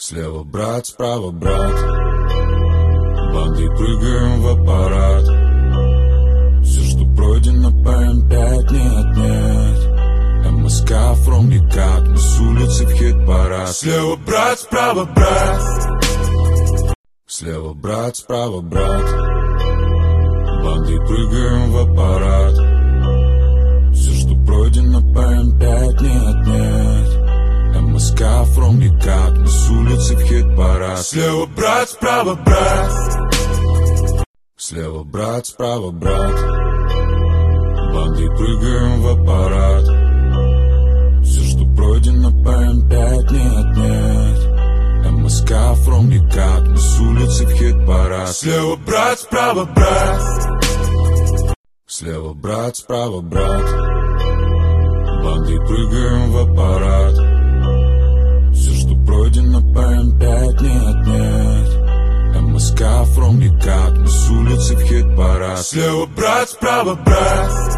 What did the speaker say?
Слева брат, справа брат, бандой прыгаем в аппарат. Все, что пройдено по М5, не отнять. МСК, from Гекат, мы с улицы в хит-парад. Слева брат, справа брат, слева брат, справа брат, бандой прыгаем в аппарат. Все, что пройдено по М5, не отнять. МСК, from Гекат, мы с улицы в хит-парад. Слева брат, справа брат, слева брат, справа брат, бандой прыгаем в аппарат. Все, что пройдено по М5, не отнять. МСК, from Гекат, мы с улицы в хит-парад. Слева брат, справа брат, слева брат, справа брат, бандой прыгаем в аппарат. Все, что пройдено по М5, не отнять. МСК, from Гекат, мы с улицы в хит-парад. Слева брат, справа брат,